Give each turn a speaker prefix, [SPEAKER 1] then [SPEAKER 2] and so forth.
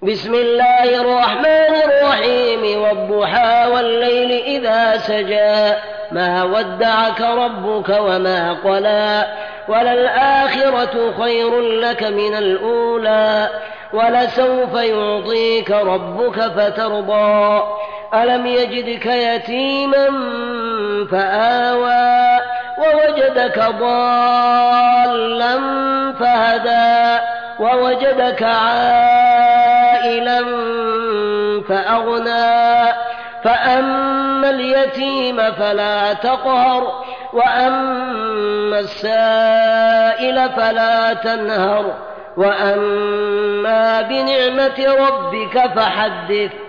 [SPEAKER 1] بسم الله الرحمن الرحيم والضحى والليل إذا سجى ما ودعك ربك وما قلى وللآخرة خير لك من الأولى ولسوف يعطيك ربك فترضى ألم يجدك يتيما فآوى ووجدك ضالا فهدى ووجدك عائلا فأغنى فأما اليتيم فلا تقهر وأما السائل فلا تنهر وأما بنعمة ربك فحدث